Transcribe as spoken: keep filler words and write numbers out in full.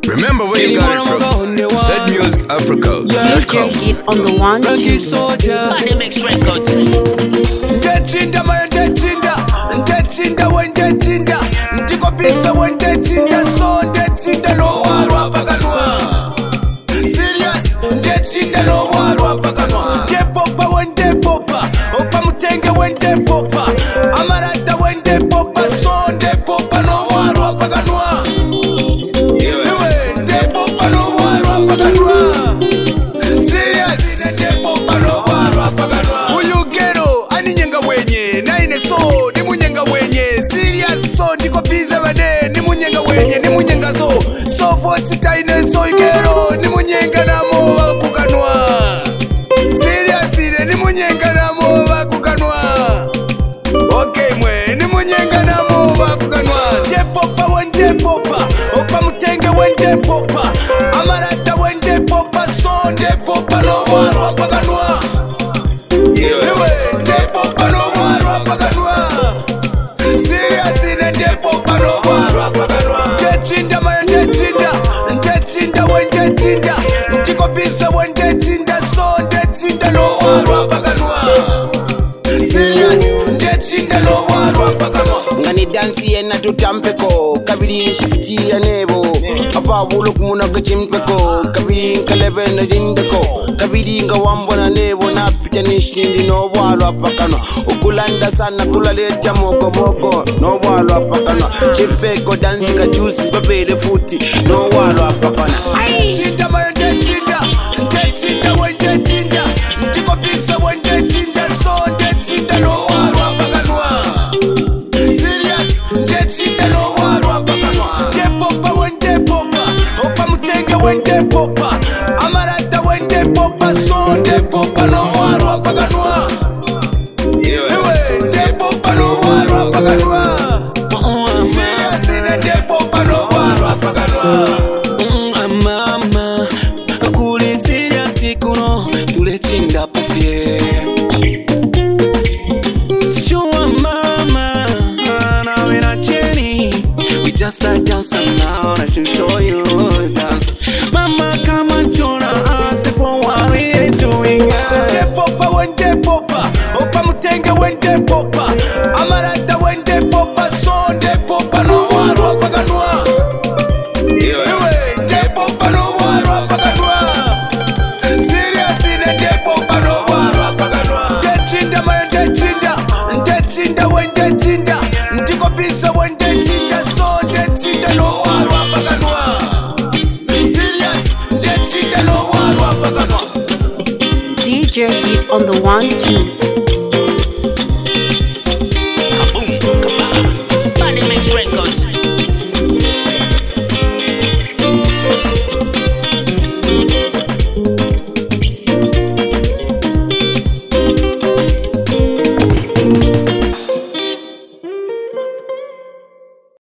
Remember where you got it from. Zed Music Africa. D J Git on the one two. Dynamics Records. Ndetinda mayo ndetinda, ndetinda we ndetinda, ndiko pisa we ndetinda, so ndetinda no warwa pakanwa. Serious, ndetinda no warwa pakanwa. Ndepopa we ndepopa, opa mutenge we ndepopa, amarata we ndepopa, so ndepopa no warwa pakanwa. Ewe, ndepopa no warwa pakanwa. Serious, ndepopa no warwa pakanwa. Uyu gero, ani nyenga wenye, naine so, ni munyenga wenye. Serious, so, ndiko bize bade, ni munyenga wenye, ni munyenga so. So, forty taine so, igero, ni munyenga na mowa kukanwa. Serious, ni munyenga na mowa kukanwa. Okay mwe, ni munyenga na mowa kukanwa. Ndepopa wende popa, opa mutenge wende popa, amarata wende popa, so ndepopa no warwa pakanwa. Ewe, ndepopa no warwa pakanwa. Serious, ndepopa no warwa pakanwa. Ndetinda mayo ndetinda, ndetinda we ndetinda, ndiko pisa we ndetinda, so ndetinda no warwa pakanwa. Serious, ndetinda no warwa pakanwa. Ngani dansi yena tutampeko, kabiri nshipiti ya nebo. Apa wulu kumuna kachimpeko, kabiri nkalebe na jindeko. Kabiri nga wambo na nebo na pita nishindi no walo apakano. Ukulanda sana kulaleta moko moko, no walo apakano. Chimpeko dansi kajusi babele futi, no walo apakano. Ndetinda mayo ndetinda, ndetinda we ndetinda, ndiko pisa we ndetinda, so ndetinda no warwa pakanwa. Serious, ndetinda no warwa pakanwa. Ndepopa we ndepopa, opa mutenge we ndepopa, amarata we ndepopa, so ndepopa no warwa pakanwa. Ewe, ndepopa no warwa pakanwa. Serious, ndepopa no warwa pakanwa. Mama, kuli serious kuno tuletinda pufye. Sure mama, now we're not Jenny. We just start dancing now, I should show you dance. Mama, come and join us for what we're doing. Ndepopa we ndepopa, opa mutenge we ndepopa, amarata we ndepopa, so ndepopa no warwa pakanwa. Ewe, ndepopa no warwa pakanwa. Serious, ndepopa no warwa pakanwa. Ndetinda mayo ndetinda, ndetinda we ndetinda, ndiko pisa we ndetinda, so ndetinda no warwa pakanwa. Serious, ndetinda no warwa pakanwa. D J Git on the one two.